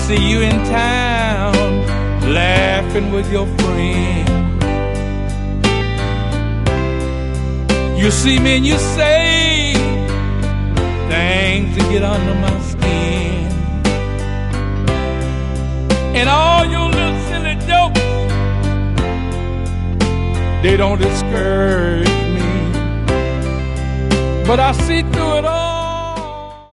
see you in town, laughing with your friend. You see me and you say things to get under my skin, and all your little silly jokes, they don't discourage me, but I see through it all.